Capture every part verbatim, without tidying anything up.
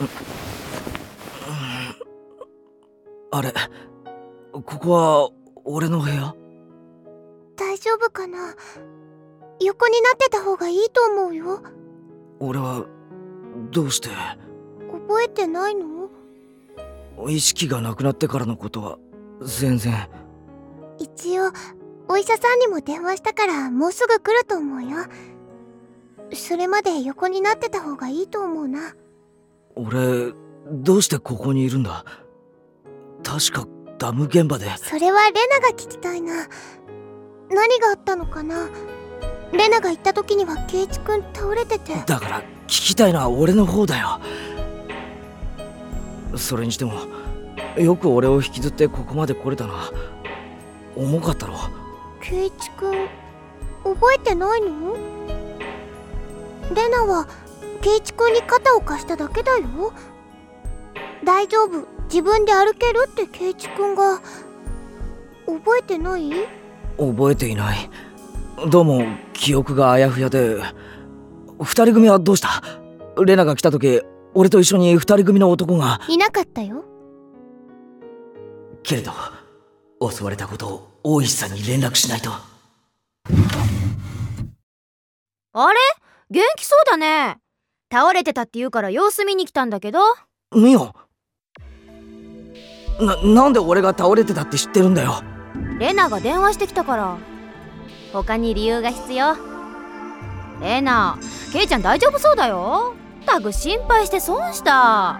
あれ、ここは俺の部屋？ 大丈夫かな。横になってた方がいいと思うよ。 俺はどうして？ 覚えてないの？ 意識がなくなってからのことは全然。 一応お医者さんにも電話したからもうすぐ来ると思うよ。それまで横になってた方がいいと思うな。 俺どうしてここにいるんだ？確かダム現場で。 それはレナが聞きたいな。何があったのかな。レナが行った時にはケイチ君倒れてて。 だから聞きたいのは俺の方だよ。それにしてもよく俺を引きずってここまで来れたな。重かったろ。 ケイチ君覚えてないの？レナはケイチ君に肩を貸しただけだよ。大丈夫、自分で歩けるってケイチ君が。覚えてない？ 覚えていない。どうも記憶があやふやで。二人組はどうした？レナが来た時俺と一緒に二人組の男が。 いなかったよ。 けれど襲われたことを大石さんに連絡しないと。 あれ？元気そうだね。倒れてたって言うから様子見に来たんだけど。 ミオ、な、なんで俺が倒れてたって知ってるんだよ。 レナが電話してきたから。他に理由が必要？レナ、ケイちゃん大丈夫そうだよ。たく心配して損した。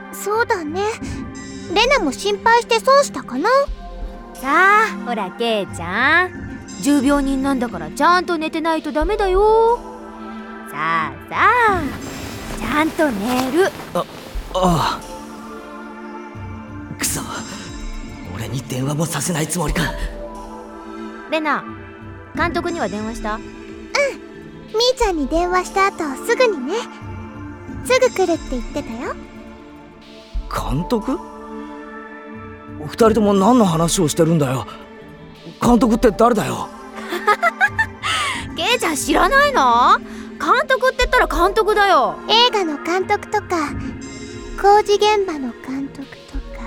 そうだね。レナも心配して損したかな。 さあほらケイちゃん、重病人なんだからちゃんと寝てないとダメだよ。さあさあちゃんと寝る。 あ、ああ。くそ、俺に電話もさせないつもりか。 レナ、監督には電話した？うん、 みーちゃんに電話した後すぐにね。すぐ来るって言ってたよ。 監督？二人とも何の話をしてるんだよ。監督って誰だよ。 ケイちゃん知らないの？監督って言ったら監督だよ。 映画の監督とか工事現場の監督とか。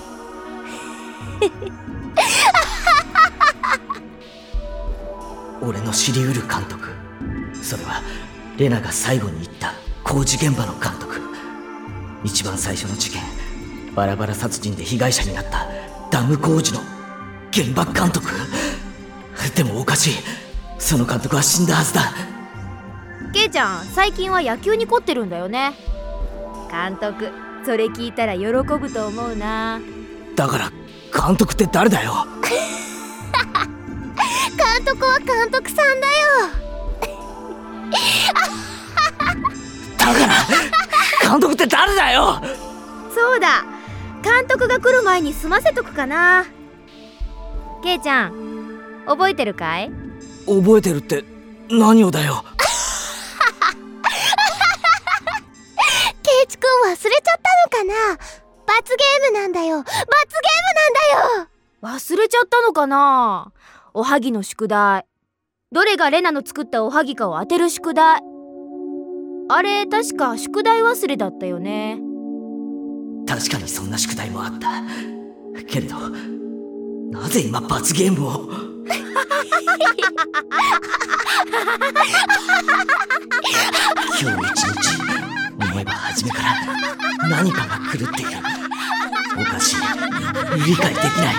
俺の知りうる監督、それはレナが最後に言った工事現場の監督。一番最初の事件、バラバラ殺人で被害者になったダム工事の現場監督。でもおかしい、その監督は死んだはずだ。 ケイちゃん最近は野球に凝ってるんだよね。監督それ聞いたら喜ぶと思うな。 だから監督って誰だよ。 監督は監督さんだよ。 だから監督って誰だよ。 そうだ、監督が来る前に済ませとくかな。ケイちゃん覚えてるかい？ 覚えてるって何をだよ。 ケイチ君忘れちゃったのかな。罰ゲームなんだよ。罰ゲームなんだよ。 忘れちゃったのかな。おはぎの宿題、どれがレナの作ったおはぎかを当てる宿題。あれ確か宿題忘れだったよね。 確かにそんな宿題もあったけれど、なぜ今罰ゲームを。今日一日思えば初めから何かが狂っている。おかしい、理解できない。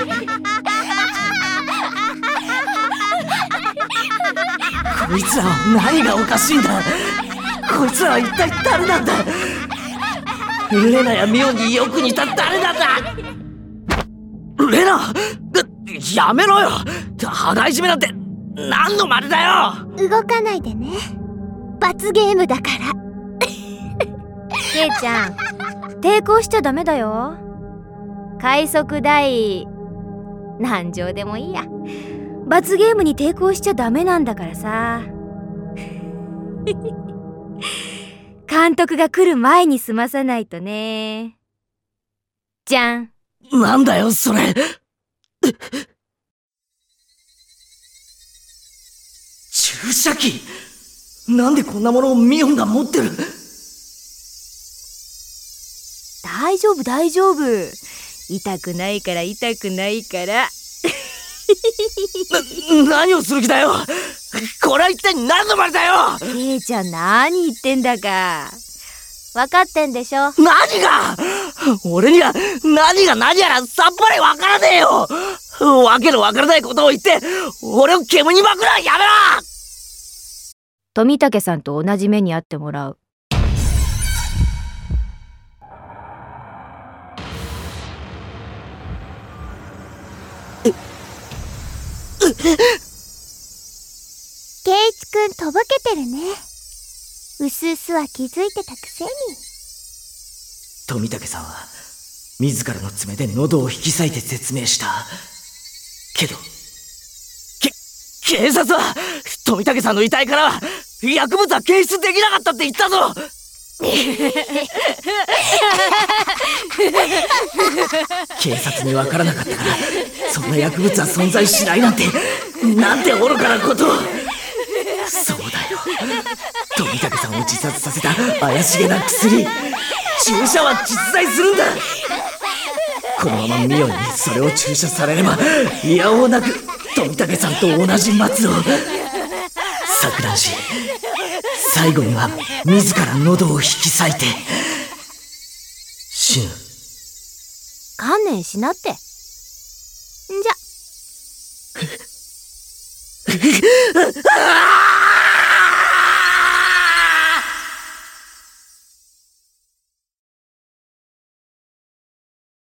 こいつらは何がおかしいんだ。こいつらは一体誰なんだ。レナやミオによく似た誰なんだ。レナ、やめろよ。羽交い締めなんて何の真似だよ。 動かないでね。罰ゲームだから。 ケイちゃん抵抗しちゃダメだよ。快速第何条でもいいや。罰ゲームに抵抗しちゃダメなんだからさ。監督が来る前に済まさないとね。じゃん。 なんだよそれ。注射器、なんでこんなものをミオンが持ってる。 大丈夫大丈夫。痛くないから痛くないからな、何をする気だよ。これは一体何の真似だよ。 ケイちゃん何言ってんだか。分かってんでしょ。 何が俺には何が何やらさっぱりわからねえよ。わけのわからないことを言って俺を煙に巻くのはやめろ。 富武さんと同じ目に遭ってもらう。 圭一くんとぼけてるね。うすうすは気づいてたくせに。 富武さんは自らの爪で喉を引き裂いて説明した。けどけ警察は富武さんの遺体からは薬物は検出できなかったって言ったぞ。警察に分からなかったからそんな薬物は存在しないなんて、なんて愚かなことを。そうだよ、富武さんを自殺させた怪しげな薬、注射は実在するんだ。このままミオにそれを注射されればいやおうなく富武さんと同じ末路を錯乱し、最後には自ら喉を引き裂いて死ぬ。 観念しなって。んじゃああ